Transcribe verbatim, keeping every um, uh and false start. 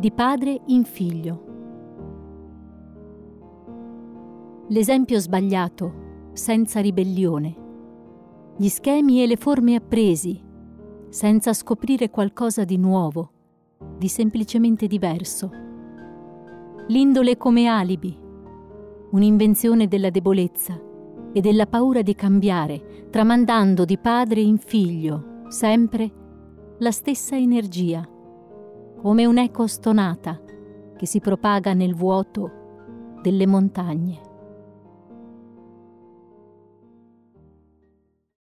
di padre in figlio. L'esempio sbagliato, senza ribellione. Gli schemi e le forme appresi, senza scoprire qualcosa di nuovo, di semplicemente diverso. L'indole come alibi, un'invenzione della debolezza e della paura di cambiare, tramandando di padre in figlio sempre la stessa energia, come un'eco stonata che si propaga nel vuoto delle montagne.